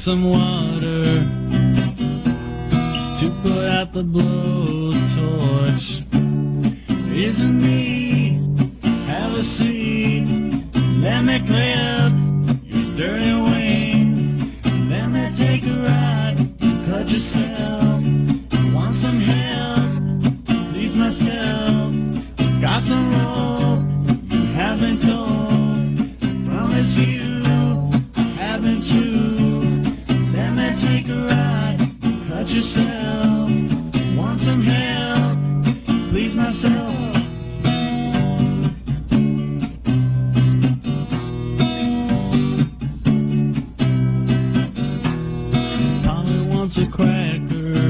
some water to put out the blowtorch. Isn't me? Have a seat. Let me clip your dirty wings. Let me take a ride. Cut yourself. Want some help? Please myself. Got some rope you haven't told. Promise you I haven't you. Let me take a ride. Cut yourself. Want some help? Please myself. Polly wants a cracker.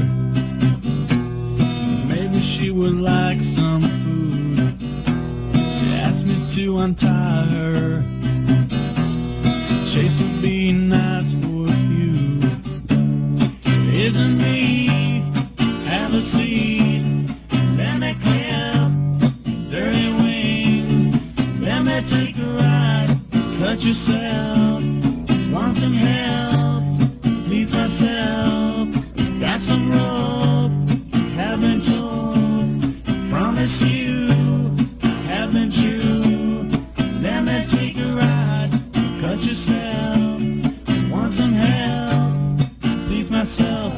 Maybe she would like some food. She asked me to untie her. Chase would be nice for you. Isn't me? Have a seat. Let me clip dirty wings. Let me take a ride. Cut yourself. Want some help? Please myself. Got some rope. Haven't told. Promise you. Haven't you? Let me take a ride. Cut yourself. Want some help? Please myself.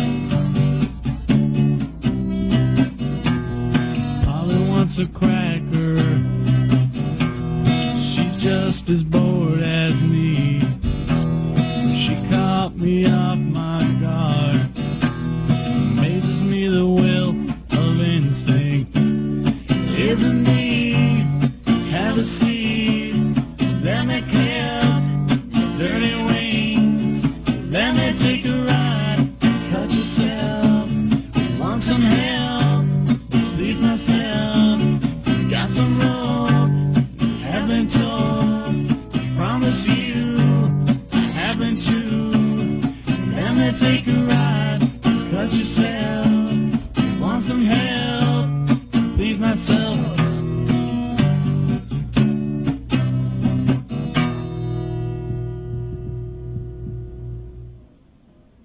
Polly wants a cracker.